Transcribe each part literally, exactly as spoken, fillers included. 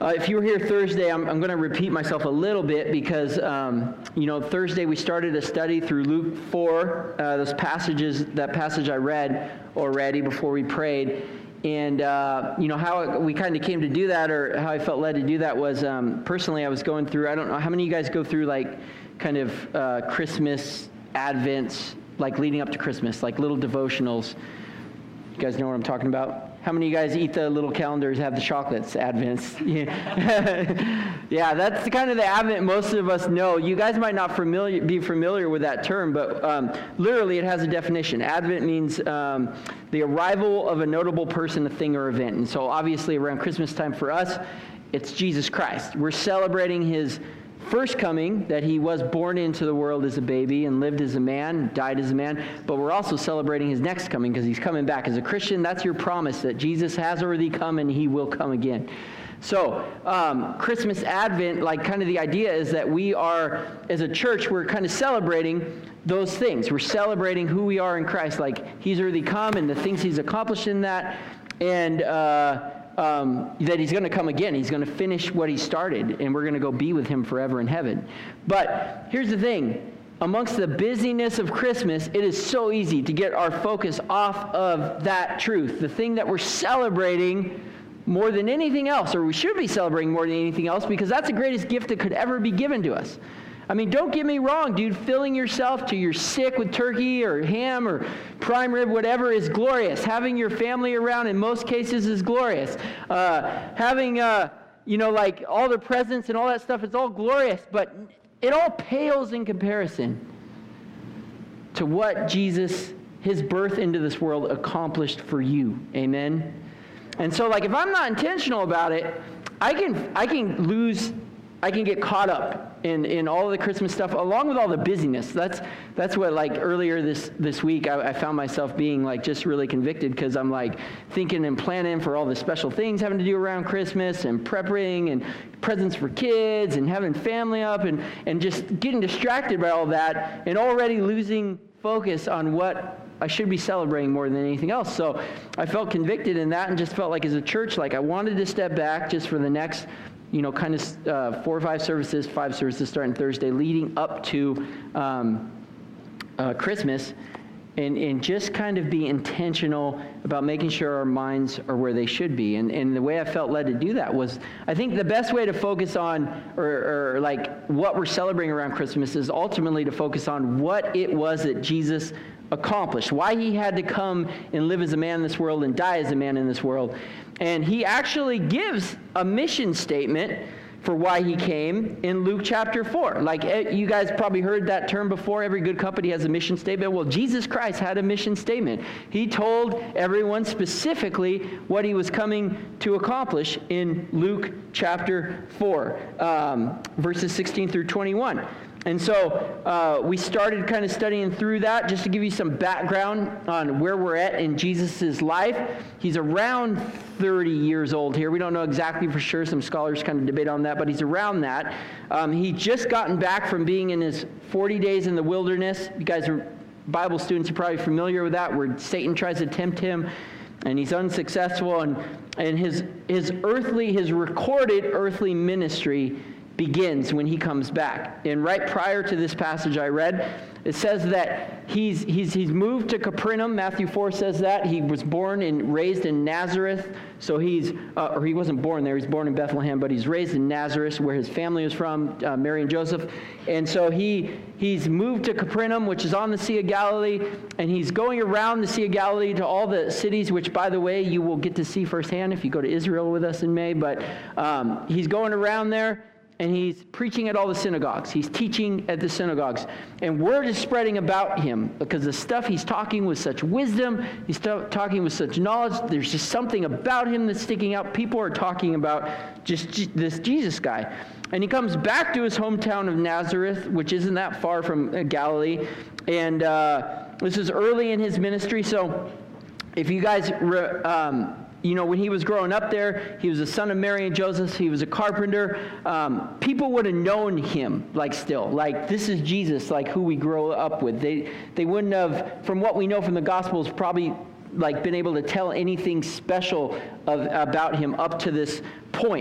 Uh, if you were here Thursday, I'm, I'm going to repeat myself a little bit because, um, you know, Thursday we started a study through Luke four, uh, those passages, that passage I read already before we prayed. And, uh, you know, how we kind of came to do that, or how I felt led to do that was, um, personally, I was going through, I don't know, how many of you guys go through, like, kind of uh, Christmas, Advents, like leading up to Christmas, like little devotionals? You guys know what I'm talking about? How many of you guys eat the little calendars, have the chocolates, Advents? Yeah, yeah, that's the kind of the Advent most of us know. You guys might not familiar, be familiar with that term, but um, literally it has a definition. Advent means um, the arrival of a notable person, a thing, or event. And so obviously around Christmas time for us, it's Jesus Christ. We're celebrating his first coming, that he was born into the world as a baby and lived as a man, died as a man, but we're also celebrating his next coming because he's coming back. As a Christian, that's your promise, that Jesus has already come and he will come again. So, um, Christmas Advent, like kind of the idea is that we are, as a church, we're kind of celebrating those things. We're celebrating who we are in Christ, like he's already come and the things he's accomplished in that, and uh Um, that he's going to come again. He's going to finish what he started, and we're going to go be with him forever in heaven. But here's the thing. Amongst the busyness of Christmas, it is so easy to get our focus off of that truth, the thing that we're celebrating more than anything else, or we should be celebrating more than anything else, because that's the greatest gift that could ever be given to us. I mean, don't get me wrong, dude. Filling yourself till you're sick with turkey or ham or prime rib, whatever, is glorious. Having your family around in most cases is glorious. Uh, having, uh, you know, like all the presents and all that stuff, it's all glorious. But it all pales in comparison to what Jesus, his birth into this world, accomplished for you. Amen? And so, like, if I'm not intentional about it, I can, I can lose... I can get caught up in, in all of the Christmas stuff, along with all the busyness. That's that's what, like, earlier this, this week, I, I found myself being, like, just really convicted, because I'm, like, thinking and planning for all the special things having to do around Christmas, and prepping, and presents for kids, and having family up, and, and just getting distracted by all that, and already losing focus on what I should be celebrating more than anything else. So I felt convicted in that, and just felt like, as a church, like, I wanted to step back just for the next, you know, kind of uh, four or five services, five services starting Thursday, leading up to um, uh, Christmas, and, and just kind of be intentional about making sure our minds are where they should be. And, and the way I felt led to do that was, I think the best way to focus on, or, or like what we're celebrating around Christmas, is ultimately to focus on what it was that Jesus accomplished, why he had to come and live as a man in this world and die as a man in this world. And he actually gives a mission statement for why he came in Luke chapter four. Like, you guys probably heard that term before. Every good company has a mission statement. Well, Jesus Christ had a mission statement. He told everyone specifically what he was coming to accomplish in Luke chapter four, um, verses sixteen through twenty-one. And so uh, we started kind of studying through that, just to give you some background on where we're at in Jesus' life. He's around thirty years old here. We don't know exactly for sure. Some scholars kind of debate on that, but he's around that. Um, he just gotten back from being in his forty days in the wilderness. You guys are Bible students, you're probably familiar with that, where Satan tries to tempt him, and he's unsuccessful. And, and his, his earthly, his recorded earthly ministry begins when he comes back. And right prior to this passage I read, it says that he's he's he's moved to Capernaum. Matthew four says that. He was born and raised in Nazareth. So he's, uh, or he wasn't born there, he's born in Bethlehem, but he's raised in Nazareth, where his family was from, uh, Mary and Joseph. And so he he's moved to Capernaum, which is on the Sea of Galilee, and he's going around the Sea of Galilee to all the cities, which, by the way, you will get to see firsthand if you go to Israel with us in May. But um, he's going around there, and he's preaching at all the synagogues. He's teaching at the synagogues. And word is spreading about him, because the stuff he's talking with such wisdom, he's t- talking with such knowledge. There's just something about him that's sticking out. People are talking about just G- this Jesus guy. And he comes back to his hometown of Nazareth, which isn't that far from uh, Galilee. And uh, this is early in his ministry. So if you guys... Re- um, You know, when he was growing up there, he was the son of Mary and Joseph. He was a carpenter. Um, people would have known him, like, still. Like, this is Jesus, like, who we grow up with. They they wouldn't have, from what we know from the Gospels, probably, like, been able to tell anything special of, about him up to this point.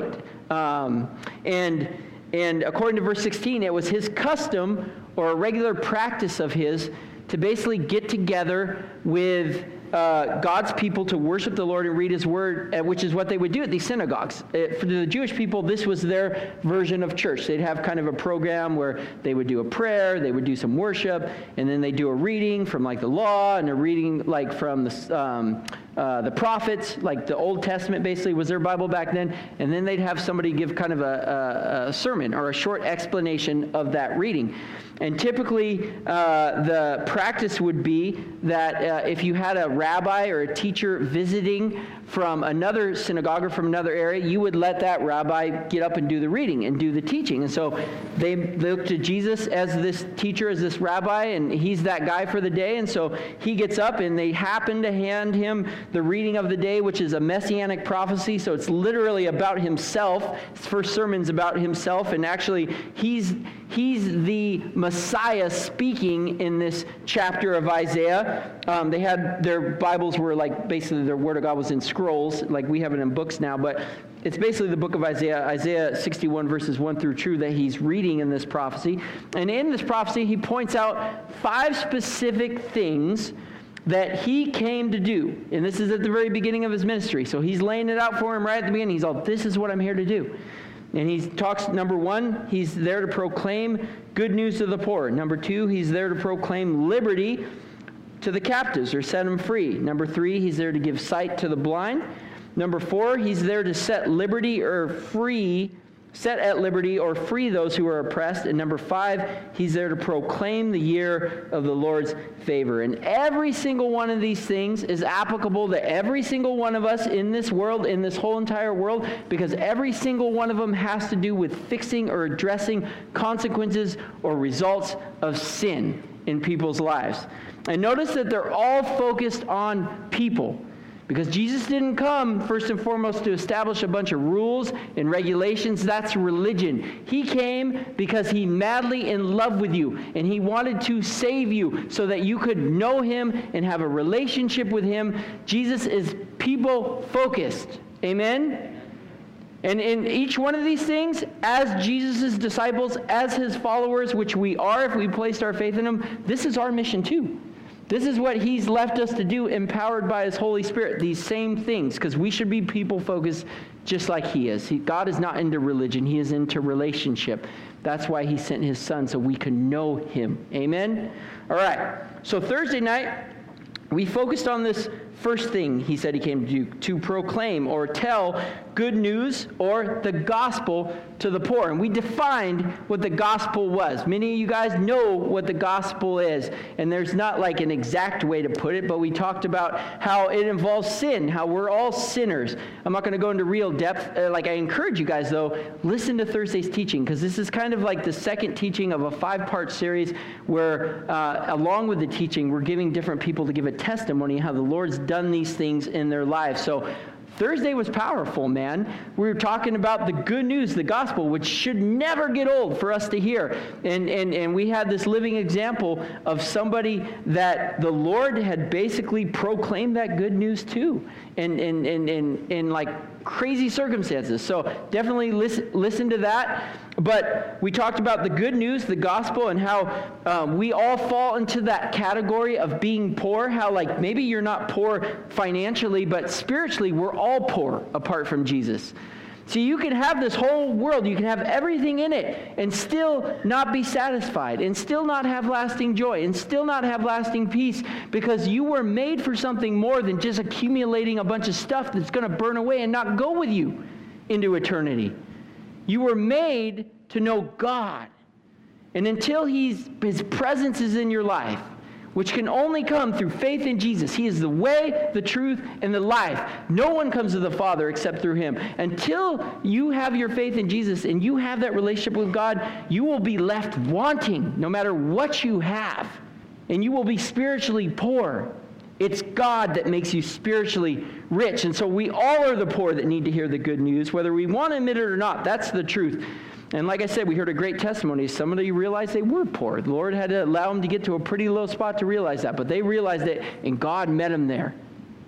Um, and and according to verse sixteen, it was his custom or a regular practice of his to basically get together with Uh, God's people to worship the Lord and read his word, uh, which is what they would do at these synagogues. Uh, for the Jewish people, this was their version of church. They'd have kind of a program where they would do a prayer, they would do some worship, and then they do a reading from like the law and a reading like from the um, uh, the prophets, like the Old Testament basically was their Bible back then, and then they'd have somebody give kind of a, a, a sermon or a short explanation of that reading. And typically, uh, the practice would be that uh, if you had a rabbi or a teacher visiting from another synagogue or from another area, you would let that rabbi get up and do the reading and do the teaching. And so they look to Jesus as this teacher, as this rabbi, and he's that guy for the day. And so he gets up, and they happen to hand him the reading of the day, which is a messianic prophecy. So it's literally about himself. His first sermon's about himself, and actually he's he's the Messiah speaking in this chapter of Isaiah. Um, they had their Bibles were like basically their Word of God was in scrolls, like we have it in books now, but it's basically the book of Isaiah, Isaiah sixty-one verses one through two that he's reading in this prophecy. And in this prophecy, he points out five specific things that he came to do. And this is at the very beginning of his ministry. So he's laying it out for him right at the beginning. He's all, this is what I'm here to do. And he talks, number one, he's there to proclaim good news to the poor. Number two, he's there to proclaim liberty to the captives or set them free. Number three, he's there to give sight to the blind. Number four, he's there to set liberty or free, set at liberty or free those who are oppressed. And number five, he's there to proclaim the year of the Lord's favor. And every single one of these things is applicable to every single one of us in this world, in this whole entire world, because every single one of them has to do with fixing or addressing consequences or results of sin in people's lives. And notice that they're all focused on people. Because Jesus didn't come, first and foremost, to establish a bunch of rules and regulations. That's religion. He came because he madly in love with you, and he wanted to save you so that you could know him and have a relationship with him. Jesus is people-focused. Amen? And in each one of these things, as Jesus' disciples, as his followers, which we are if we placed our faith in him, this is our mission too. This is what he's left us to do, empowered by his Holy Spirit, these same things, because we should be people-focused just like he is. He, God is not into religion. He is into relationship. That's why he sent his son, so we can know him. Amen? All right. So Thursday night, we focused on this first thing he said he came to do, to proclaim or tell good news or the gospel to the poor. And we defined what the gospel was. Many of you guys know what the gospel is, and there's not like an exact way to put it, but we talked about how it involves sin, how we're all sinners. I'm not going to go into real depth. Uh, like I encourage you guys, though, listen to Thursday's teaching, because this is kind of like the second teaching of a five-part series where, uh, along with the teaching, we're giving different people to give a testimony how the Lord's done these things in their lives. So Thursday was powerful, man. We were talking about the good news, the gospel, which should never get old for us to hear. And, and, and we had this living example of somebody that the Lord had basically proclaimed that good news to in, in, in, in, in like crazy circumstances. So definitely listen, listen to that. But we talked about the good news, the gospel, and how um, we all fall into that category of being poor. How like maybe you're not poor financially, but spiritually we're all poor apart from Jesus. So you can have this whole world, you can have everything in it, and still not be satisfied, and still not have lasting joy, and still not have lasting peace, because you were made for something more than just accumulating a bunch of stuff that's going to burn away and not go with you into eternity. You were made to know God. And until he's, his presence is in your life, which can only come through faith in Jesus. He is the way, the truth, and the life. No one comes to the Father except through him. Until you have your faith in Jesus and you have that relationship with God, you will be left wanting no matter what you have. And you will be spiritually poor. It's God that makes you spiritually rich. And so we all are the poor that need to hear the good news, whether we want to admit it or not. That's the truth. And like I said, we heard a great testimony. Somebody realized they were poor. The Lord had to allow them to get to a pretty low spot to realize that. But they realized it, and God met them there.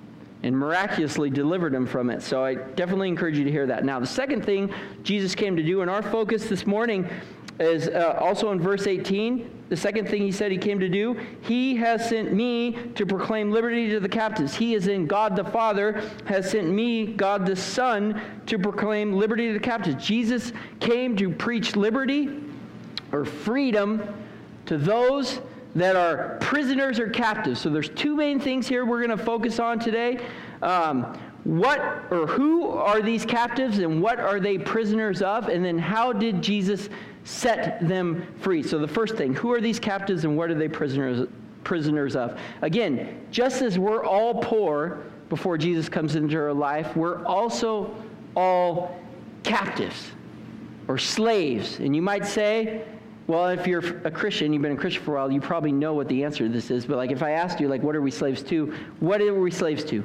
and miraculously delivered them from it. So I definitely encourage you to hear that. Now, the second thing Jesus came to do, and our focus this morning is uh, also in verse eighteen. The second thing he said he came to do, he has sent me to proclaim liberty to the captives. He is in God the Father, has sent me, God the Son, to proclaim liberty to the captives. Jesus came to preach liberty or freedom to those that are prisoners or captives. So there's two main things here we're going to focus on today. Um, what or who are these captives and what are they prisoners of? And then how did Jesus set them free? So the first thing, who are these captives and what are they prisoners prisoners of? Again, just as we're all poor before Jesus comes into our life, we're also all captives or slaves. And you might say, well, if you're a Christian, you've been a Christian for a while, you probably know what the answer to this is. But like if I asked you, like, what are we slaves to? What are we slaves to?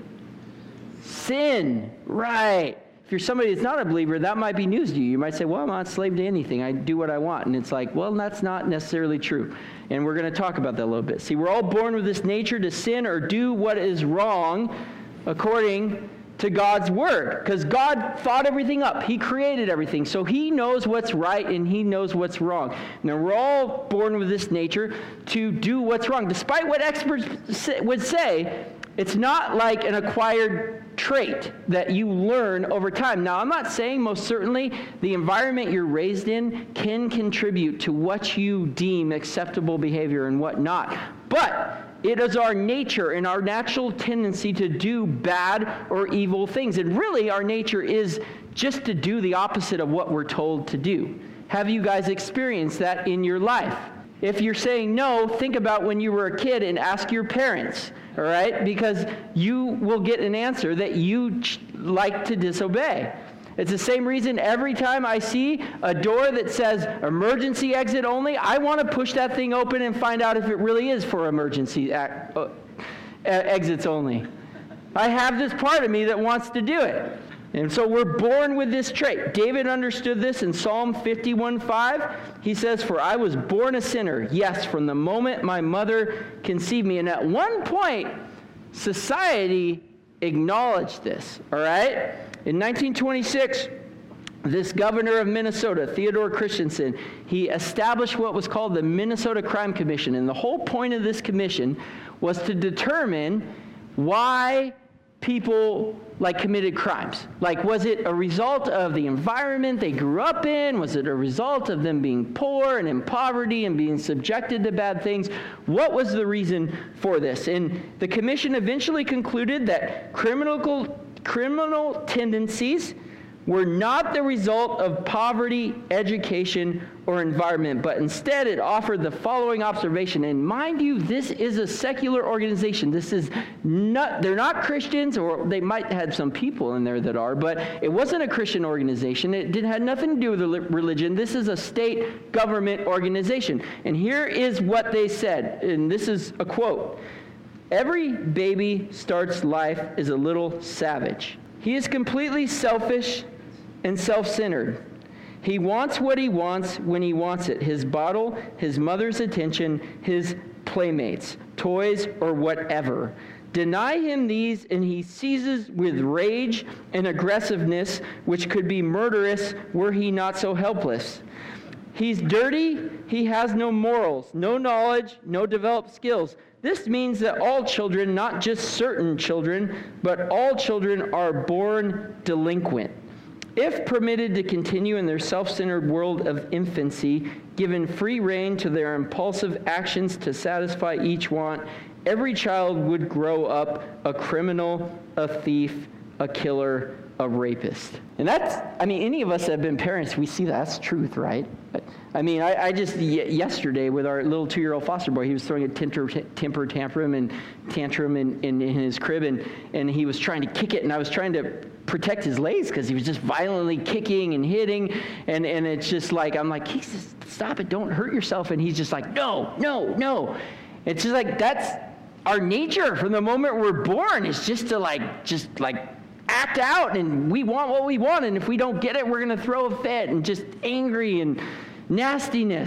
Sin. Right. If you're somebody that's not a believer, that might be news to you. You might say, well, I'm not a slave to anything. I do what I want. And it's like, well, that's not necessarily true. And we're going to talk about that a little bit. See, we're all born with this nature to sin or do what is wrong according to God's word. Because God thought everything up. He created everything. So he knows what's right and he knows what's wrong. Now, we're all born with this nature to do what's wrong. Despite what experts would say, it's not like an acquired trait that you learn over time. Now, I'm not saying most certainly the environment you're raised in can contribute to what you deem acceptable behavior and what not. But it is our nature and our natural tendency to do bad or evil things. And really, our nature is just to do the opposite of what we're told to do. Have you guys experienced that in your life? If you're saying no, think about when you were a kid and ask your parents, all right? Because you will get an answer that you ch- like to disobey. It's the same reason every time I see a door that says emergency exit only, I want to push that thing open and find out if it really is for emergency ac- uh, exits only. I have this part of me that wants to do it. And so we're born with this trait. David understood this in Psalm fifty-one five. He says, for I was born a sinner, yes, from the moment my mother conceived me. And at one point, society acknowledged this, all right? In nineteen twenty-six, this governor of Minnesota, Theodore Christensen, he established what was called the Minnesota Crime Commission. And the whole point of this commission was to determine why people like committed crimes. Like, was it a result of the environment they grew up in? Was it a result of them being poor and in poverty and being subjected to bad things? What was the reason for this? And the commission eventually concluded that criminal criminal tendencies were not the result of poverty, education, or environment, but instead it offered the following observation. And mind you, this is a secular organization. This is not, they're not Christians, or they might have some people in there that are, but it wasn't a Christian organization. It did, had nothing to do with religion. This is a state government organization. And here is what they said, and this is a quote. Every baby starts life as a little savage. He is completely selfish and self-centered. He wants what he wants when he wants it. His bottle, his mother's attention, his playmates, toys, or whatever. Deny him these, and he seizes with rage and aggressiveness, which could be murderous were he not so helpless. He's dirty. He has no morals, no knowledge, no developed skills. This means that all children, not just certain children, but all children are born delinquent. If permitted to continue in their self-centered world of infancy, given free rein to their impulsive actions to satisfy each want, every child would grow up a criminal, a thief, a killer, a rapist. And that's, I mean, any of us that have been parents, we see that's truth, right? I mean, I, I just, y- yesterday with our little two-year-old foster boy, he was throwing a temper, temper tantrum and tantrum in, in, in his crib, and, and he was trying to kick it, and I was trying to protect his legs because he was just violently kicking and hitting, and, and it's just like, I'm like, he says, stop it, don't hurt yourself, and he's just like, no, no, no. It's just like, that's our nature from the moment we're born, is just to like, just like, act out, and we want what we want, and if we don't get it, we're going to throw a fit, and just angry and nastiness.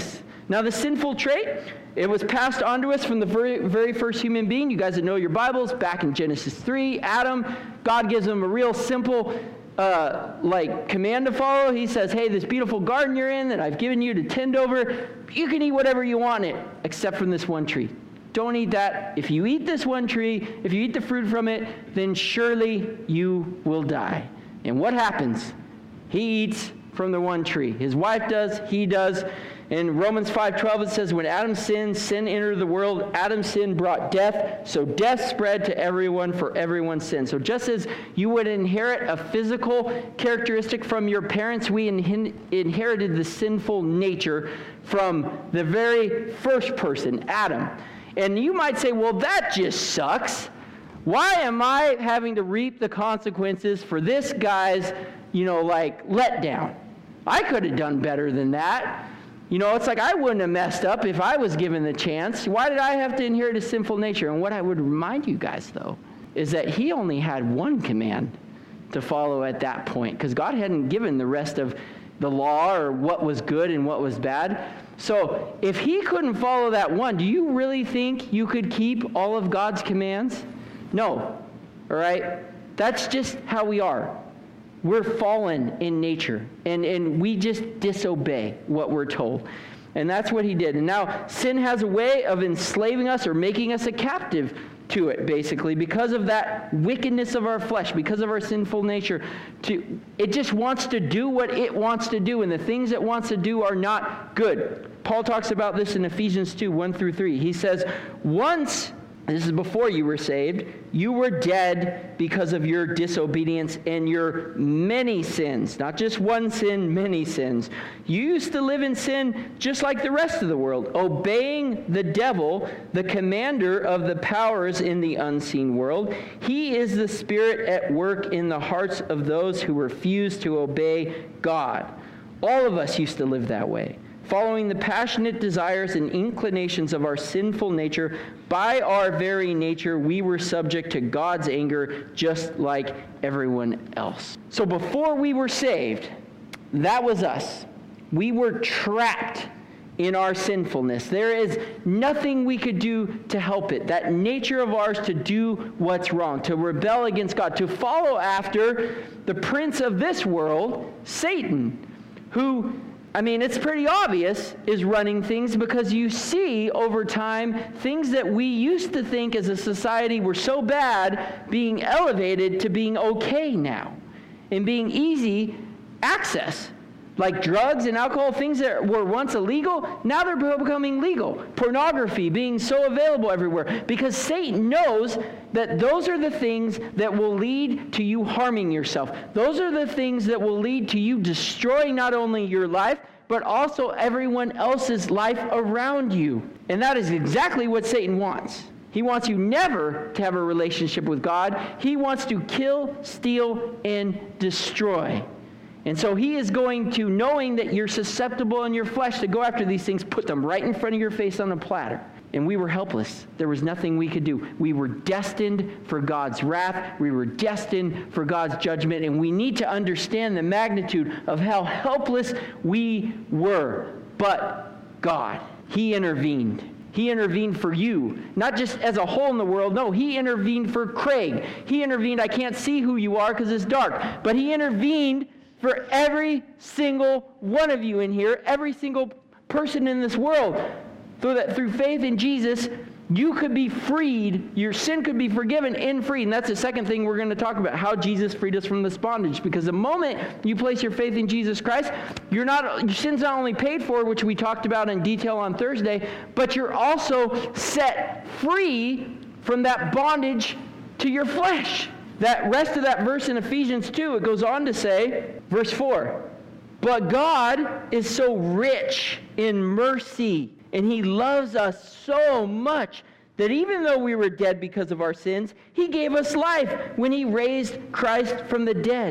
Now, the sinful trait, it was passed on to us from the very, very first human being. You guys that know your Bibles, back in Genesis three, Adam, God gives him a real simple uh, like command to follow. He says, hey, this beautiful garden you're in that I've given you to tend over, you can eat whatever you want in it, except from this one tree. Don't eat that. If you eat this one tree, if you eat the fruit from it, then surely you will die. And what happens? He eats from the one tree. His wife does, he does. In Romans five twelve, it says, when Adam sinned, sin entered the world. Adam's sin brought death, so death spread to everyone, for everyone's sin. So just as you would inherit a physical characteristic from your parents, we in- inherited the sinful nature from the very first person, Adam. And you might say, well, that just sucks. Why am I having to reap the consequences for this guy's, you know, like, letdown? I could have done better than that. You know, it's like I wouldn't have messed up if I was given the chance. Why did I have to inherit a sinful nature? And what I would remind you guys, though, is that he only had one command to follow at that point, because God hadn't given the rest of the law or what was good and what was bad. So if he couldn't follow that one, do you really think you could keep all of God's commands? No. All right? That's just how we are. We're fallen in nature, and, and we just disobey what we're told. And that's what he did. And now sin has a way of enslaving us or making us a captive to it, basically, because of that wickedness of our flesh, because of our sinful nature. To, it just wants to do what it wants to do, and the things it wants to do are not good. Paul talks about this in Ephesians two, one through three. He says, once, this is before you were saved, you were dead because of your disobedience and your many sins. Not just one sin, many sins. You used to live in sin just like the rest of the world, obeying the devil, the commander of the powers in the unseen world. He is the spirit at work in the hearts of those who refuse to obey God. All of us used to live that way, following the passionate desires and inclinations of our sinful nature. By our very nature, we were subject to God's anger just like everyone else. So before we were saved, that was us. We were trapped in our sinfulness. There is nothing we could do to help it. That nature of ours to do what's wrong, to rebel against God, to follow after the prince of this world, Satan, who, I mean, it's pretty obvious, is running things, because you see over time things that we used to think as a society were so bad being elevated to being okay now and being easy access. Like drugs and alcohol, things that were once illegal, now they're becoming legal. Pornography being so available everywhere, because Satan knows that those are the things that will lead to you harming yourself. Those are the things that will lead to you destroying not only your life, but also everyone else's life around you. And that is exactly what Satan wants. He wants you never to have a relationship with God. He wants to kill, steal, and destroy. And so he is going to, knowing that you're susceptible in your flesh to go after these things, put them right in front of your face on a platter. And we were helpless. There was nothing we could do. We were destined for God's wrath. We were destined for God's judgment. And we need to understand the magnitude of how helpless we were. But God, he intervened. He intervened for you, not just as a whole in the world. No, he intervened for Craig. He intervened. I can't see who you are because it's dark. But he intervened for every single one of you in here, every single person in this world, so that through faith in Jesus, you could be freed, your sin could be forgiven and freed. And that's the second thing we're going to talk about, how Jesus freed us from this bondage. Because the moment you place your faith in Jesus Christ, you're not, your sin's not only paid for, which we talked about in detail on Thursday, but you're also set free from that bondage to your flesh. That rest of that verse in Ephesians two, it goes on to say, verse four, but God is so rich in mercy, and he loves us so much that even though we were dead because of our sins, he gave us life when he raised Christ from the dead.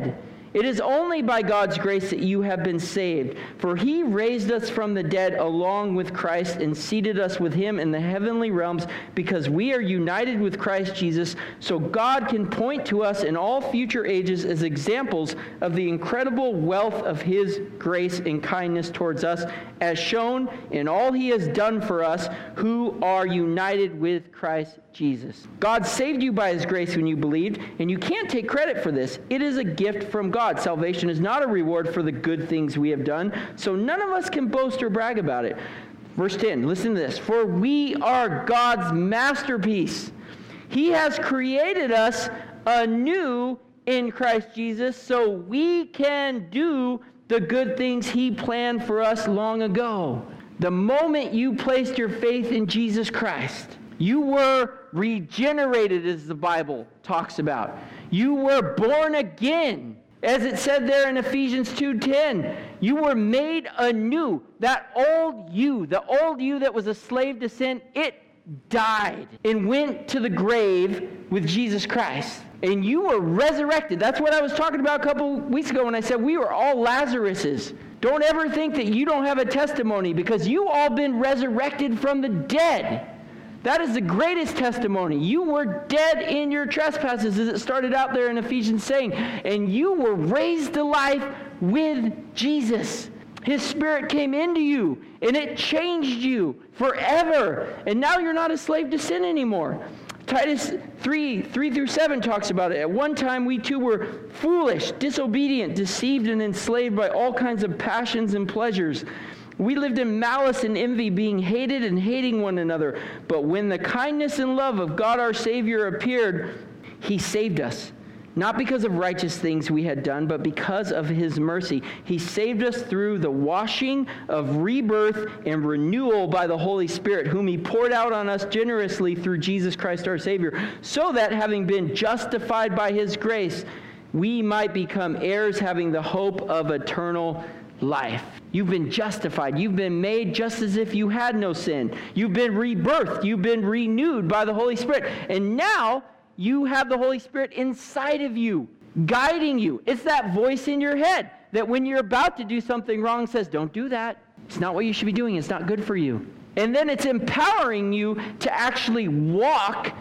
It is only by God's grace that you have been saved. For he raised us from the dead along with Christ and seated us with him in the heavenly realms because we are united with Christ Jesus. So God can point to us in all future ages as examples of the incredible wealth of his grace and kindness towards us, as shown in all he has done for us who are united with Christ Jesus. God saved you by his grace when you believed, and you can't take credit for this. It is a gift from God. Salvation is not a reward for the good things we have done, so none of us can boast or brag about it. Verse ten, listen to this. For we are God's masterpiece. He has created us anew in Christ Jesus so we can do the good things he planned for us long ago. The moment you placed your faith in Jesus Christ, you were regenerated, as the Bible talks about. You were born again. As it said there in Ephesians two ten, you were made anew. That old you, the old you that was a slave to sin, it died and went to the grave with Jesus Christ. And you were resurrected. That's what I was talking about a couple weeks ago when I said we were all Lazaruses. Don't ever think that you don't have a testimony, because you all been resurrected from the dead. That is the greatest testimony. You were dead in your trespasses, as it started out there in Ephesians saying, and you were raised to life with Jesus. His Spirit came into you, and it changed you forever. And now you're not a slave to sin anymore. Titus three, three through seven talks about it. At one time we too were foolish, disobedient, deceived, and enslaved by all kinds of passions and pleasures. We lived in malice and envy, being hated and hating one another. But when the kindness and love of God our Savior appeared, he saved us. Not because of righteous things we had done, but because of his mercy. He saved us through the washing of rebirth and renewal by the Holy Spirit, whom he poured out on us generously through Jesus Christ our Savior, so that having been justified by his grace, we might become heirs, having the hope of eternal life. You've been justified. You've been made just as if you had no sin. You've been rebirthed. You've been renewed by the Holy Spirit. And now you have the Holy Spirit inside of you, guiding you. It's that voice in your head that when you're about to do something wrong says, don't do that. It's not what you should be doing. It's not good for you. And then it's empowering you to actually walk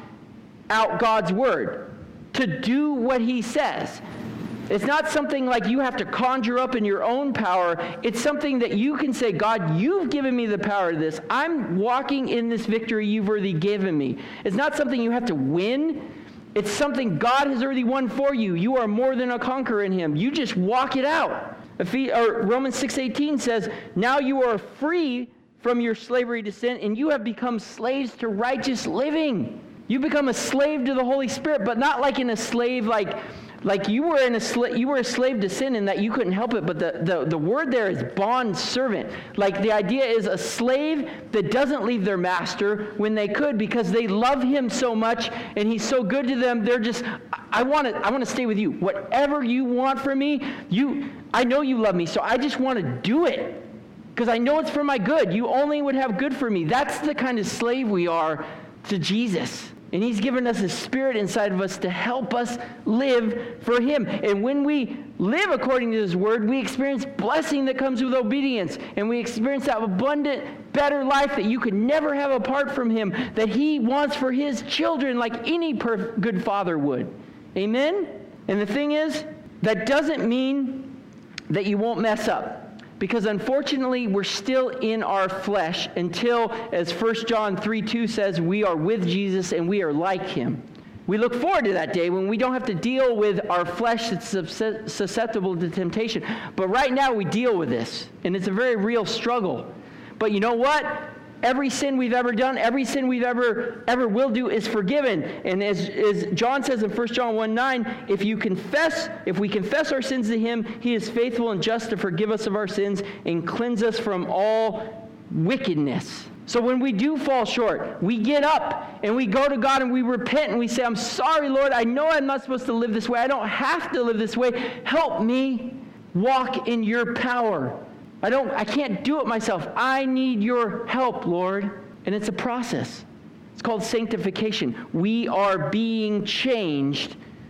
out God's word, to do what he says. It's not something like you have to conjure up in your own power. It's something that you can say, God, you've given me the power to this. I'm walking in this victory you've already given me. It's not something you have to win. It's something God has already won for you. You are more than a conqueror in him. You just walk it out. Romans six eighteen says, now you are free from your slavery to sin, and you have become slaves to righteous living. You become a slave to the Holy Spirit, but not like in a slave like... Like you were in a sla- you were a slave to sin in that you couldn't help it, but the, the, the word there is bond servant. Like the idea is a slave that doesn't leave their master when they could, because they love him so much and he's so good to them. They're just, I want to I want to stay with you. Whatever you want from me, you I know you love me, so I just want to do it because I know it's for my good. You only would have good for me. That's the kind of slave we are to Jesus. And he's given us a spirit inside of us to help us live for him. And when we live according to his word, we experience blessing that comes with obedience. And we experience that abundant, better life that you could never have apart from him, that he wants for his children like any per- good father would. Amen? And the thing is, that doesn't mean that you won't mess up. Because unfortunately, we're still in our flesh until, as First John three two says, we are with Jesus and we are like him. We look forward to that day when we don't have to deal with our flesh that's susceptible to temptation. But right now, we deal with this, and it's a very real struggle. But you know what? Every sin we've ever done, every sin we've ever ever will do is forgiven. And as, as John says in First John one nine, if you confess, if we confess our sins to him, he is faithful and just to forgive us of our sins and cleanse us from all wickedness. So when we do fall short, we get up and we go to God and we repent and we say, I'm sorry, Lord, I know I'm not supposed to live this way. I don't have to live this way. Help me walk in your power. I don't, I can't do it myself. I need your help, Lord. And it's a process. It's called sanctification. We are being changed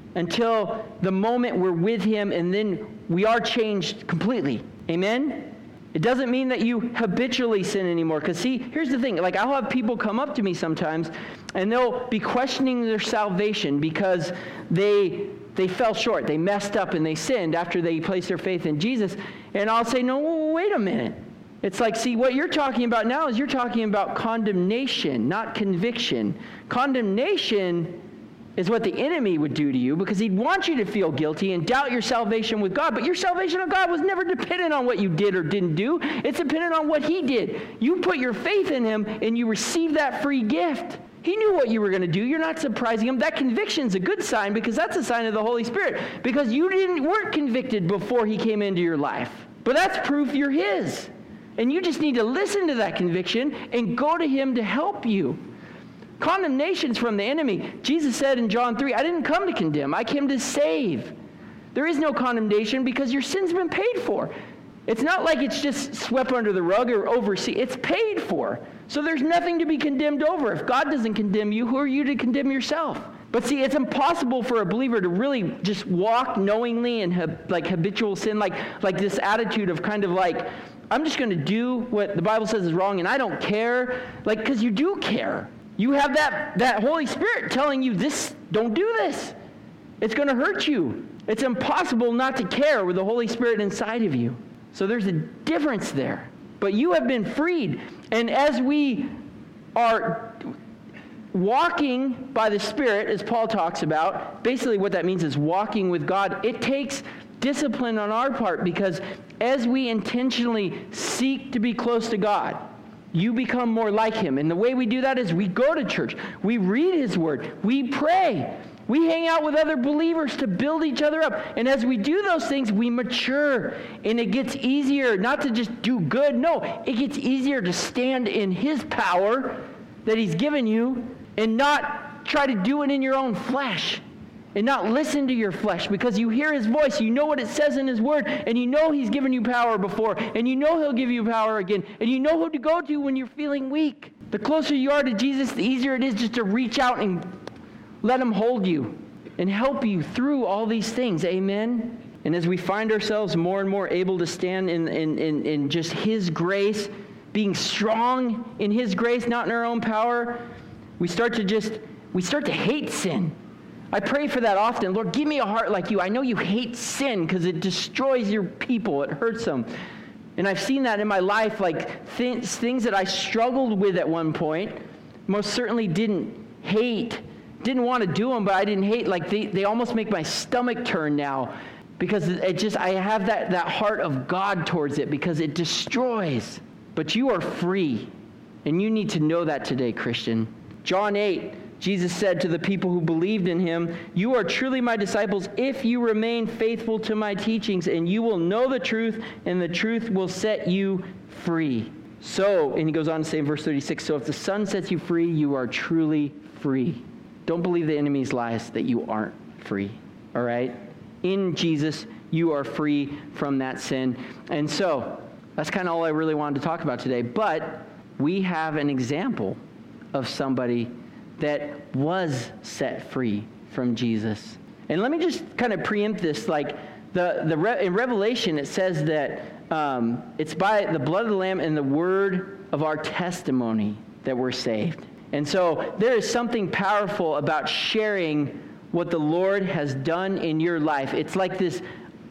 until the moment we're with him, and then we are changed completely. Amen? It doesn't mean that you habitually sin anymore. Because see, here's the thing. Like, I'll have people come up to me sometimes, and they'll be questioning their salvation because they they fell short. They messed up and they sinned after they placed their faith in Jesus. And I'll say, no, wait a minute. It's like, see, what you're talking about now is you're talking about condemnation, not conviction. Condemnation is what the enemy would do to you because he'd want you to feel guilty and doubt your salvation with God. But your salvation with God was never dependent on what you did or didn't do. It's dependent on what he did. You put your faith in him and you receive that free gift. He knew what you were going to do. You're not surprising him. That conviction's a good sign because that's a sign of the Holy Spirit. Because you didn't weren't convicted before he came into your life. But that's proof you're his. And you just need to listen to that conviction and go to him to help you. Condemnation's from the enemy. Jesus said in John three, I didn't come to condemn. I came to save. There is no condemnation because your sin's been paid for. It's not like it's just swept under the rug or overseen. It's paid for. So there's nothing to be condemned over. If God doesn't condemn you, who are you to condemn yourself? But see, it's impossible for a believer to really just walk knowingly in hab- like habitual sin, like, like this attitude of kind of like, I'm just going to do what the Bible says is wrong and I don't care. Like, because you do care. You have that, that Holy Spirit telling you this, don't do this. It's going to hurt you. It's impossible not to care with the Holy Spirit inside of you. So there's a difference there. But you have been freed. And as we are walking by the Spirit, as Paul talks about, basically what that means is walking with God. It takes discipline on our part because as we intentionally seek to be close to God, you become more like him. And the way we do that is we go to church. We read his word. We pray. We hang out with other believers to build each other up. And as we do those things, we mature. And it gets easier not to just do good. No, it gets easier to stand in his power that he's given you and not try to do it in your own flesh. And not listen to your flesh because you hear his voice. You know what it says in his word. And you know he's given you power before. And you know he'll give you power again. And you know who to go to when you're feeling weak. The closer you are to Jesus, the easier it is just to reach out and let him hold you and help you through all these things. Amen? And as we find ourselves more and more able to stand in, in, in, in just his grace, being strong in his grace, not in our own power, we start to just, we start to hate sin. I pray for that often. Lord, give me a heart like you. I know you hate sin because it destroys your people. It hurts them. And I've seen that in my life, like th- things that I struggled with at one point, most certainly didn't hate, didn't want to do them, but I didn't hate. Like they, they almost make my stomach turn now because it just, I have that, that heart of God towards it because it destroys. But you are free. And you need to know that today, Christian. John eight, Jesus said to the people who believed in him, you are truly my disciples if you remain faithful to my teachings, and you will know the truth, and the truth will set you free. So, and he goes on to say in verse thirty-six, so if the Son sets you free, you are truly free. Don't believe the enemy's lies that you aren't free, all right? In Jesus, you are free from that sin. And so, that's kind of all I really wanted to talk about today. But we have an example of somebody that was set free from Jesus. And let me just kind of preempt this. Like the the Re- in Revelation, it says that um, it's by the blood of the Lamb and the word of our testimony that we're saved. And so there is something powerful about sharing what the Lord has done in your life. It's like this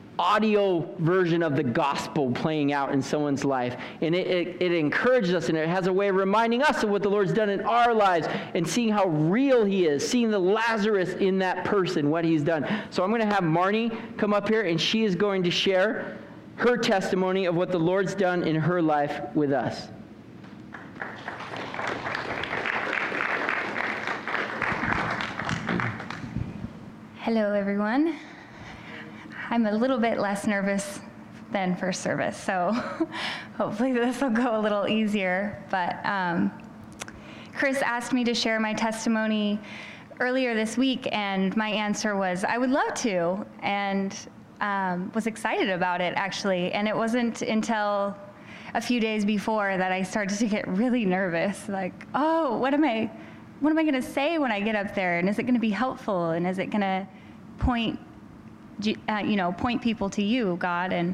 audio version of the gospel playing out in someone's life. And it, it, it encourages us, and it has a way of reminding us of what the Lord's done in our lives and seeing how real he is, seeing the Lazarus in that person, what he's done. So I'm going to have Marnie come up here, and she is going to share her testimony of what the Lord's done in her life with us. Hello, everyone. I'm a little bit less nervous than first service, so hopefully this will go a little easier. But um, Chris asked me to share my testimony earlier this week, and my answer was, I would love to, and um, was excited about it, actually. And it wasn't until a few days before that I started to get really nervous, like, oh, what am I, what am I going to say when I get up there, and is it going to be helpful, and is it going to point, uh, you know, point people to you, God. And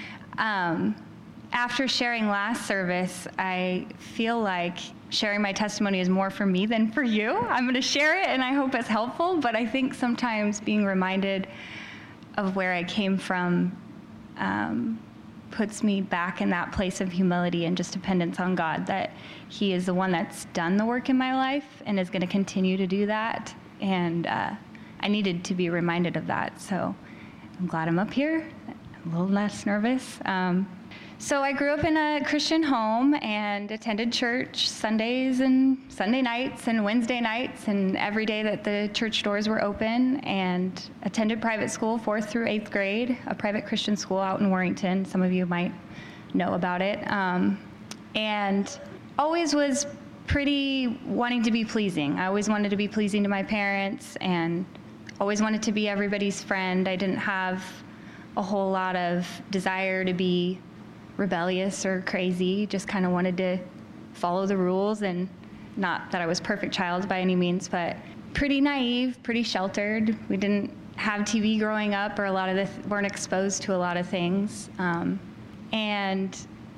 um, after sharing last service, I feel like sharing my testimony is more for me than for you. I'm going to share it, and I hope it's helpful, but I think sometimes being reminded of where I came from um, puts me back in that place of humility and just dependence on God, that he is the one that's done the work in my life and is going to continue to do that. And uh, I needed to be reminded of that. So I'm glad I'm up here, a little less nervous. Um, so I grew up in a Christian home and attended church Sundays and Sunday nights and Wednesday nights and every day that the church doors were open, and attended private school, fourth through eighth grade, a private Christian school out in Warrington. Some of you might know about it. Um, and always was pretty wanting to be pleasing. I always wanted to be pleasing to my parents and always wanted to be everybody's friend. I didn't have a whole lot of desire to be rebellious or crazy, just kind of wanted to follow the rules, and not that I was a perfect child by any means, but pretty naive, pretty sheltered. We didn't have T V growing up, or a lot of the th- weren't exposed to a lot of things. Um, and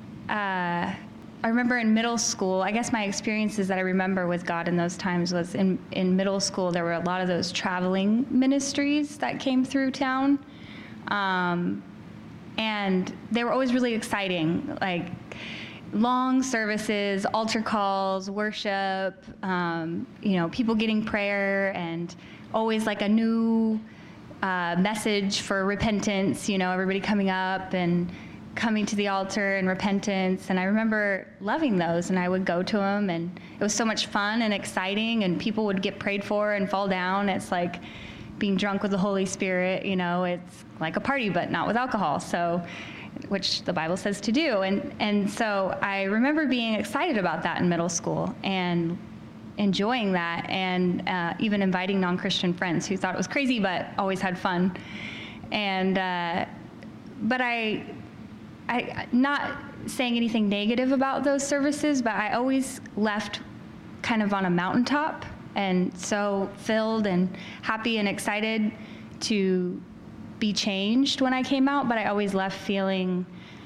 uh, I remember in middle school, I guess my experiences that I remember with God in those times was in, in middle school, there were a lot of those traveling ministries that came through town. Um, And they were always really exciting, like long services, altar calls, worship, um, you know, people getting prayer, and always like a new uh, message for repentance, you know, everybody coming up and coming to the altar and repentance. And I remember loving those, and I would go to them, and it was so much fun and exciting, and people would get prayed for and fall down. It's like being drunk with the Holy Spirit, you know, it's like a party, but not with alcohol, so, which the Bible says to do. And, and so I remember being excited about that in middle school and enjoying that, and uh, even inviting non-Christian friends who thought it was crazy, but always had fun. And, uh, but I, I, not saying anything negative about those services, but I always left kind of on a mountaintop, and so filled and happy and excited to be changed when I came out, but I always left feeling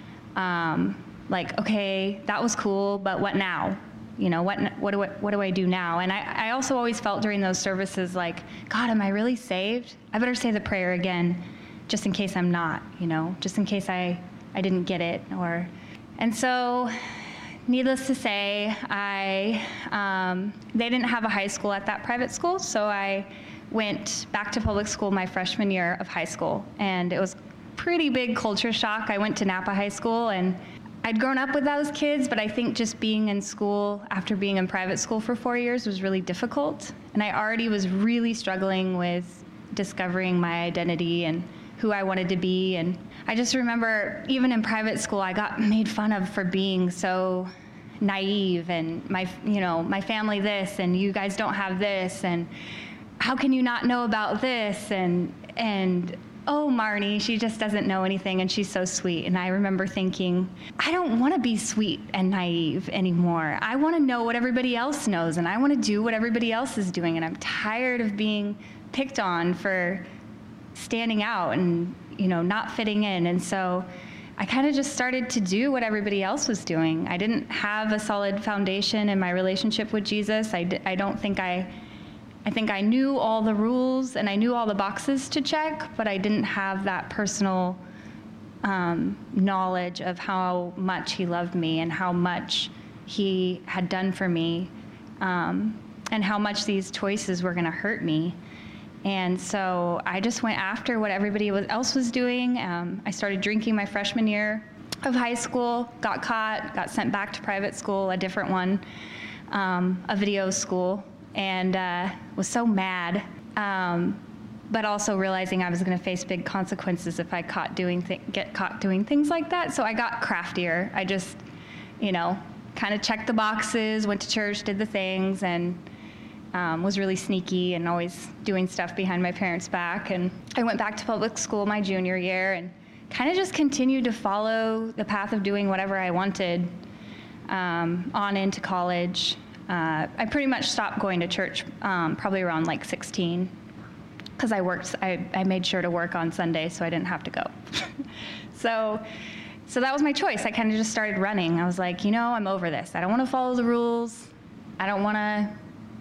um, like, okay, that was cool, but what now? You know, what what do I, what do I do now? And I, I also always felt during those services like, God, am I really saved? I better say the prayer again, just in case I'm not, you know, just in case I, I didn't get it. Or, and so, needless to say, I um, they didn't have a high school at that private school, so I went back to public school my freshman year of high school, and it was pretty big culture shock. I went to Napa High School, and I'd grown up with those kids, but I think just being in school after being in private school for four years was really difficult, and I already was really struggling with discovering my identity and who I wanted to be. And I just remember even in private school, I got made fun of for being so naive, and my, you know, my family this, and you guys don't have this, and how can you not know about this? And, and oh, Marnie, she just doesn't know anything, and she's so sweet. And I remember thinking, I don't want to be sweet and naive anymore. I want to know what everybody else knows, and I want to do what everybody else is doing, and I'm tired of being picked on for standing out and, you know, not fitting in. And so I kind of just started to do what everybody else was doing. I didn't have a solid foundation in my relationship with Jesus. I, d- I don't think I, I think I knew all the rules and I knew all the boxes to check, but I didn't have that personal um, knowledge of how much he loved me and how much he had done for me, um, and how much these choices were going to hurt me. And so I just went after what everybody else was doing. Um, I started drinking my freshman year of high school, got caught, got sent back to private school, a different one, um, a video school, and uh, was so mad, um, but also realizing I was going to face big consequences if I caught doing th- get caught doing things like that. So I got craftier. I just, you know, kind of checked the boxes, went to church, did the things, and Um, was really sneaky and always doing stuff behind my parents' back. And I went back to public school my junior year and kind of just continued to follow the path of doing whatever I wanted um, on into college. Uh, I pretty much stopped going to church um, probably around like sixteen. because I worked, I, I made sure to work on Sunday so I didn't have to go. so, so that was my choice. I kind of just started running. I was like, you know, I'm over this. I don't want to follow the rules. I don't want to,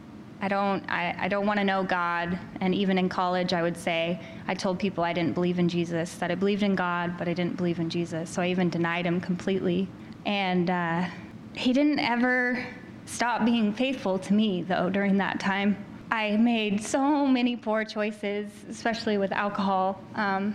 I don't, I, I don't want to know God. And even in college, I would say, I told people I didn't believe in Jesus, that I believed in God, but I didn't believe in Jesus. So I even denied him completely. And uh, he didn't ever stop being faithful to me, though, during that time. I made so many poor choices, especially with alcohol, um,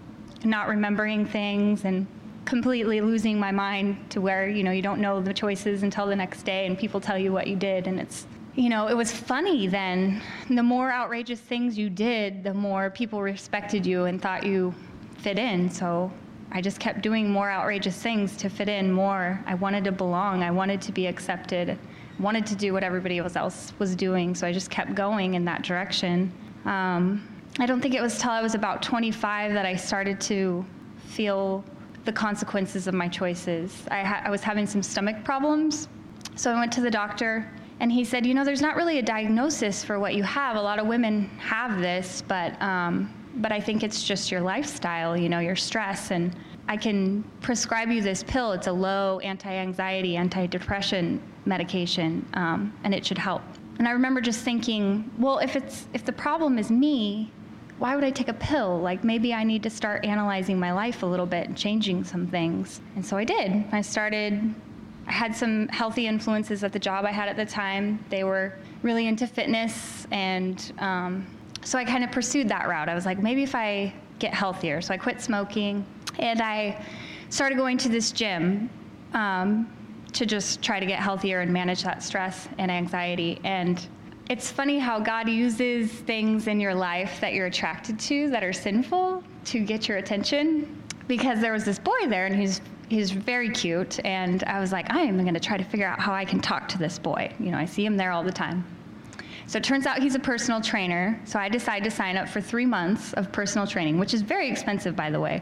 not remembering things and completely losing my mind to where, you know, you don't know the choices until the next day and people tell you what you did. And it's, you know, it was funny then. The more outrageous things you did, the more people respected you and thought you fit in. So I just kept doing more outrageous things to fit in more. I wanted to belong. I wanted to be accepted. Wanted to do what everybody else was doing. So I just kept going in that direction. Um, I don't think it was till I was about twenty-five that I started to feel the consequences of my choices. I, ha- I was having some stomach problems. So I went to the doctor. And he said, you know, there's not really a diagnosis for what you have. A lot of women have this, but um, but I think it's just your lifestyle, you know, your stress. And I can prescribe you this pill. It's a low anti-anxiety, anti-depression medication, um, and it should help. And I remember just thinking, well, if it's if the problem is me, why would I take a pill? Like, maybe I need to start analyzing my life a little bit and changing some things. And so I did. I started. I had some healthy influences at the job I had at the time. They were really into fitness, and um, so I kind of pursued that route. I was like, maybe if I get healthier. So I quit smoking, and I started going to this gym um, to just try to get healthier and manage that stress and anxiety. And it's funny how God uses things in your life that you're attracted to that are sinful to get your attention, because there was this boy there, and he's He's very cute, and I was like, I am going to try to figure out how I can talk to this boy. You know, I see him there all the time. So it turns out he's a personal trainer, so I decided to sign up for three months of personal training, which is very expensive, by the way.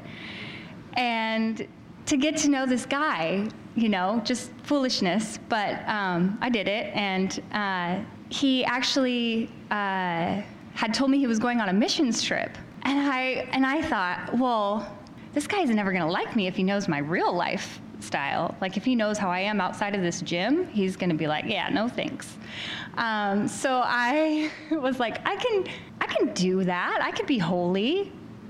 And to get to know this guy, you know, just foolishness, but um, I did it, and uh, he actually uh, had told me he was going on a missions trip. And I, and I thought, well, this guy's never going to like me if he knows my real lifestyle. Like, if he knows how I am outside of this gym, he's going to be like, yeah, no thanks. Um, so I was like, I can, I can do that. I could be holy.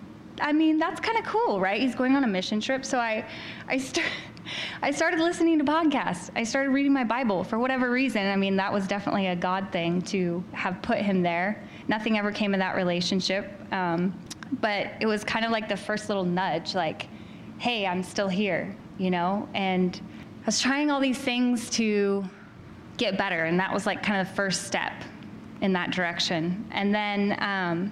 I mean, that's kind of cool, right? He's going on a mission trip. So I, I, st- I started listening to podcasts. I started reading my Bible for whatever reason. I mean, that was definitely a God thing to have put him there. Nothing ever came of that relationship. Um, But it was kind of like the first little nudge, like, hey, I'm still here, you know? And I was trying all these things to get better, and that was like kind of the first step in that direction. And then um,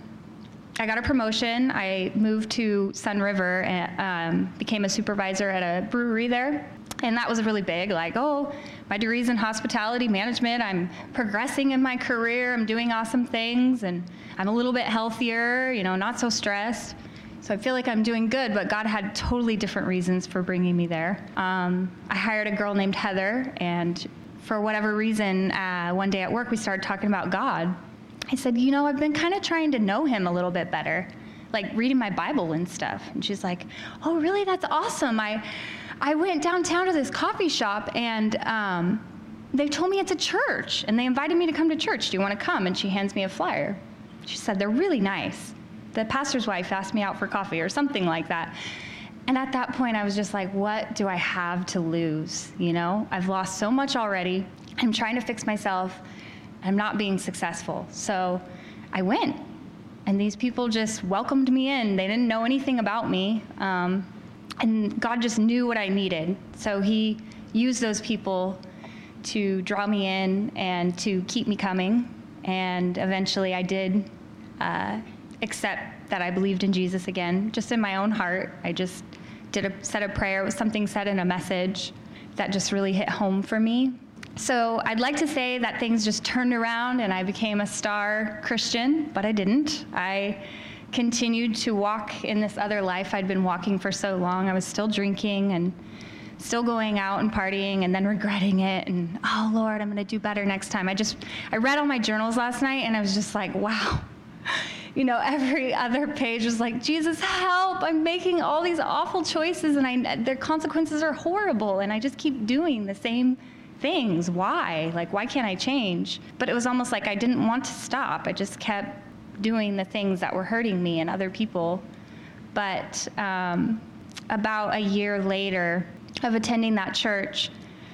I got a promotion. I moved to Sun River and um, became a supervisor at a brewery there. And that was really big, like, oh, my degree's in hospitality management. I'm progressing in my career. I'm doing awesome things, and I'm a little bit healthier, you know, not so stressed. So I feel like I'm doing good, but God had totally different reasons for bringing me there. Um, I hired a girl named Heather, and for whatever reason, uh, one day at work, we started talking about God. I said, you know, I've been kind of trying to know him a little bit better, like reading my Bible and stuff. And she's like, oh, really? That's awesome. I... I went downtown to this coffee shop, and um, they told me it's a church, and they invited me to come to church. Do you want to come? And she hands me a flyer. She said, they're really nice. The pastor's wife asked me out for coffee or something like that. And at that point, I was just like, what do I have to lose? You know, I've lost so much already. I'm trying to fix myself. I'm not being successful. So I went, and these people just welcomed me in. They didn't know anything about me. Um, And God just knew what I needed. So he used those people to draw me in and to keep me coming. And eventually I did uh, accept that I believed in Jesus again, just in my own heart. I just did a said a prayer. It was something said in a message that just really hit home for me. So I'd like to say that things just turned around and I became a star Christian, but I didn't. I continued to walk in this other life I'd been walking for so long. I was still drinking and still going out and partying and then regretting it. And, oh, Lord, I'm going to do better next time. I just, I read all my journals last night, and I was just like, wow, you know, every other page was like, Jesus, help, I'm making all these awful choices and I, their consequences are horrible and I just keep doing the same things. Why? Like, why can't I change? But it was almost like I didn't want to stop. I just kept doing the things that were hurting me and other people. But um, about a year later of attending that church,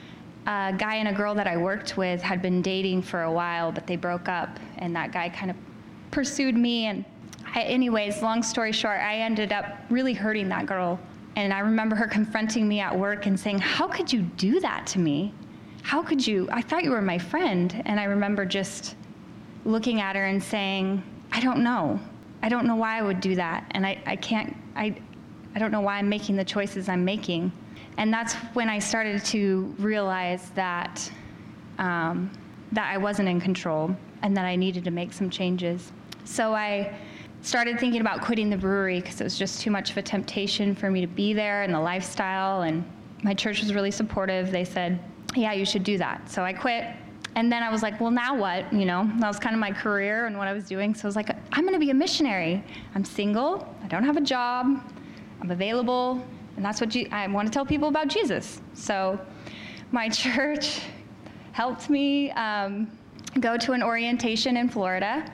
a guy and a girl that I worked with had been dating for a while, but they broke up, and that guy kind of pursued me. And I, anyways, long story short, I ended up really hurting that girl. And I remember her confronting me at work and saying, how could you do that to me? How could you? I thought you were my friend. And I remember just looking at her and saying, I don't know. I don't know why I would do that. And I, I can't, I, I don't know why I'm making the choices I'm making. And that's when I started to realize that, um, that I wasn't in control and that I needed to make some changes. So I started thinking about quitting the brewery because it was just too much of a temptation for me to be there and the lifestyle. And my church was really supportive. They said, yeah, you should do that. So I quit. And then I was like, well, now what? You know, that was kind of my career and what I was doing. So I was like, I'm going to be a missionary. I'm single. I don't have a job. I'm available. And that's what Je- I want to tell people about Jesus. So my church helped me um, go to an orientation in Florida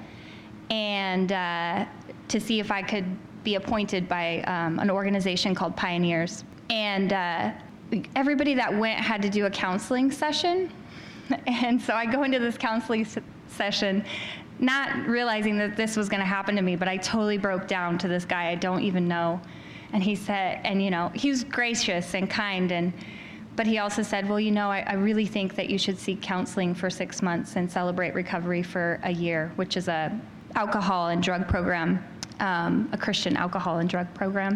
and uh, to see if I could be appointed by um, an organization called Pioneers. And uh, everybody that went had to do a counseling session. And so I go into this counseling s- session, not realizing that this was going to happen to me, but I totally broke down to this guy I don't even know. And he said, and you know, he was gracious and kind, and but he also said, well, you know, I, I really think that you should seek counseling for six months and celebrate recovery for a year, which is a alcohol and drug program, um, a Christian alcohol and drug program.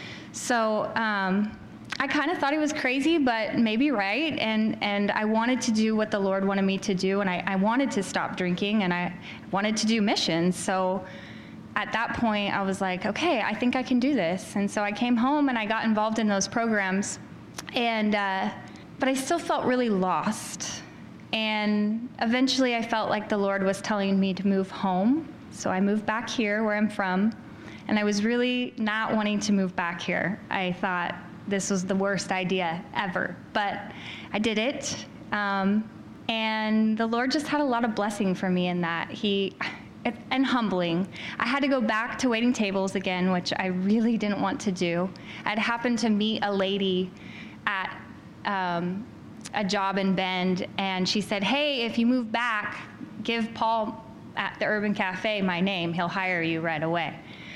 So um, I kind of thought he was crazy, but maybe right. And, and I wanted to do what the Lord wanted me to do. And I, I wanted to stop drinking and I wanted to do missions. So at that point I was like, okay, I think I can do this. And so I came home and I got involved in those programs. And, uh, but I still felt really lost. And eventually I felt like the Lord was telling me to move home. So I moved back here where I'm from. And I was really not wanting to move back here. I thought this was the worst idea ever, but I did it. Um, and the Lord just had a lot of blessing for me in that. He, it, and humbling. I had to go back to waiting tables again, which I really didn't want to do. I'd happened to meet a lady at um, a job in Bend, and she said, hey, if you move back, give Paul at the Urban Cafe my name. He'll hire you right away.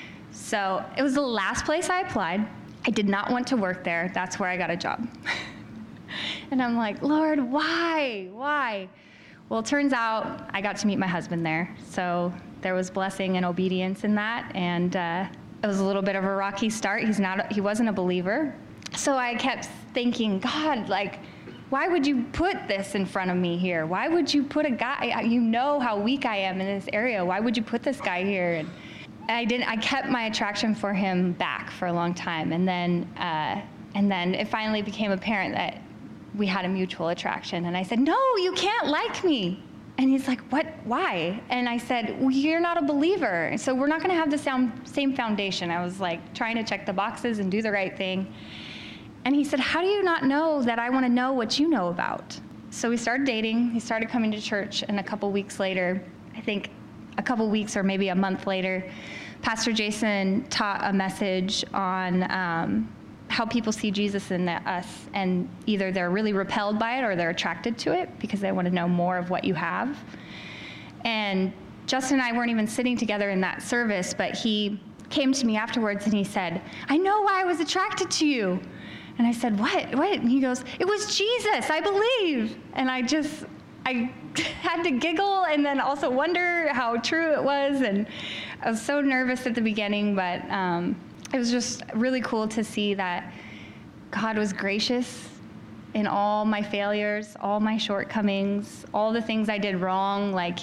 So it was the last place I applied. I did not want to work there. That's where I got a job. And I'm like, Lord, why? Why? Well, it turns out I got to meet my husband there. So there was blessing and obedience in that. And uh, it was a little bit of a rocky start. He's not, he wasn't a believer. So I kept thinking, God, like, why would you put this in front of me here? Why would you put a guy, you know how weak I am in this area. Why would you put this guy here? And I didn't, I kept my attraction for him back for a long time. And then, uh, and then it finally became apparent that we had a mutual attraction. And I said, no, you can't like me. And he's like, what, why? And I said, well, you're not a believer. So we're not gonna have the same, same foundation. I was like trying to check the boxes and do the right thing. And he said, how do you not know that I wanna know what you know about? So we started dating, he started coming to church, and a couple weeks later, I think a couple weeks or maybe a month later, Pastor Jason taught a message on um, how people see Jesus in the, us, and either they're really repelled by it or they're attracted to it because they want to know more of what you have. And Justin and I weren't even sitting together in that service, but he came to me afterwards and he said, I know why I was attracted to you. And I said, what, what? And he goes, it was Jesus, I believe. And I just, I had to giggle and then also wonder how true it was. And I was so nervous at the beginning, but um, it was just really cool to see that God was gracious in all my failures, all my shortcomings, all the things I did wrong. Like,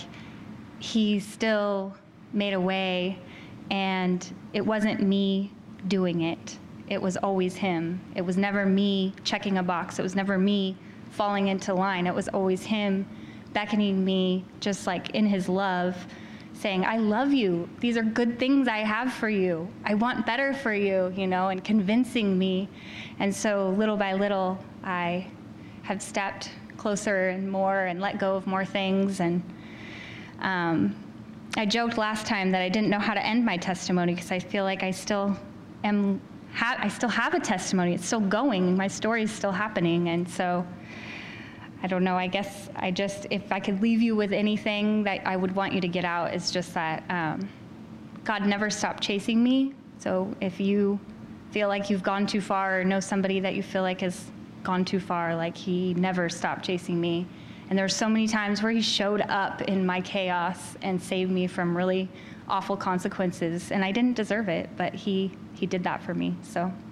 he still made a way, and it wasn't me doing it. It was always him. It was never me checking a box. It was never me falling into line. It was always him beckoning me, just like in his love, saying, I love you. These are good things I have for you. I want better for you, you know, and convincing me. And so little by little, I have stepped closer and more and let go of more things. And um, I joked last time that I didn't know how to end my testimony because I feel like I still am, ha- I still have a testimony. It's still going. My story is still happening. And so I don't know, I guess I just, if I could leave you with anything that I would want you to get out, is just that um, God never stopped chasing me. So if you feel like you've gone too far or know somebody that you feel like has gone too far, like he never stopped chasing me. And there's so many times where he showed up in my chaos and saved me from really awful consequences. And I didn't deserve it, but he, he did that for me, so.